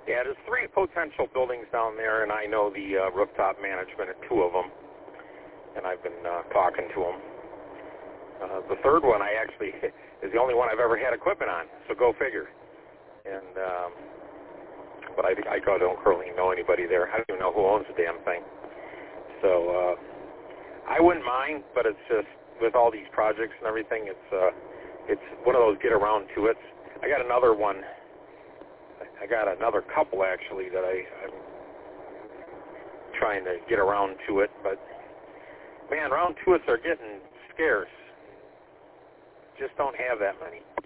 Yeah, there's 3 potential buildings down there, and I know the rooftop management at 2 of them, and I've been talking to them. The 3rd one I actually is the only one I've ever had equipment on, so go figure. And but I don't currently know anybody there. I don't even know who owns the damn thing. So I wouldn't mind, but it's just with all these projects and everything, it's one of those get around to it. I got another one. I got another couple actually that I'm trying to get around to it, but man, round to it are getting scarce. Just don't have that many.